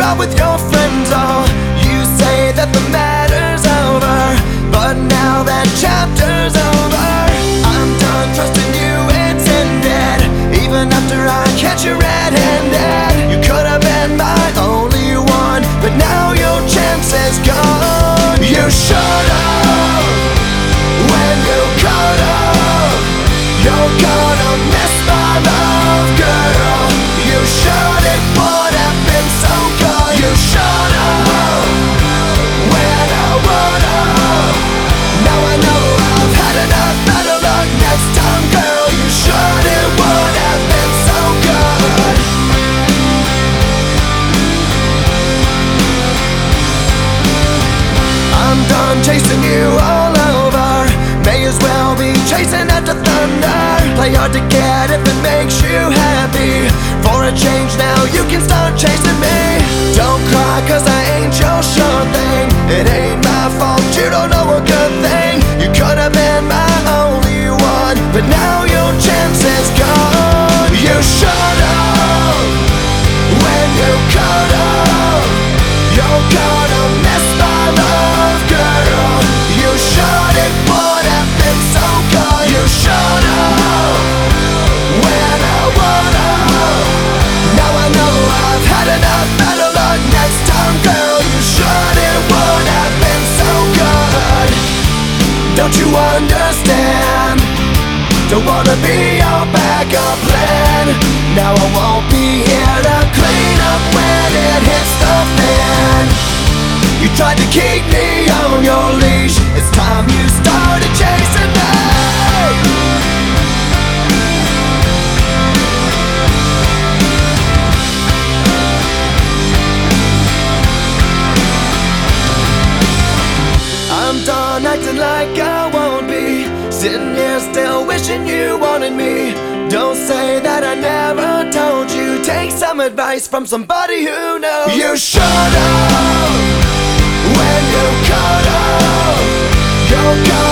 out with your friends. Oh, you say that the matter's over, but now that chapter's over. I'm done trusting you, it's ended. Even after I catch you red-handed. You could have been my only one, but now your chance is gone. You should've, when you could've. You're gonna miss my love, girl. You should, it would have been so good. You should've, when I would've. Now I know I've had enough, better luck next time, girl. You should, it would have been so good. I'm done chasing you all over. May as well be chasing after thunder. Play hard to get if it makes you happy. For a change now you can start chasing me. Don't cry cause I ain't your sure thing. It ain't my fault, you don't know a good thing. You could have been my only one, but now your chance is gone. You should've, when you could've. You're gonna miss my love, girl. You should, it would have been so good. You should've, when I would've. Now I know I've had enough, better luck next time, girl. You should, it would have been so good. Don't you understand? Don't wanna be your backup plan. Now I won't be here to clean up when it hits the fan. You tried to keep me on your leash. It's time you started chasing me. I'm done acting like I won't be. Sitting here still wishing you wanted me. Don't say that I never told you. Take some advice from somebody who knows. You should've, when you could've. You're gonna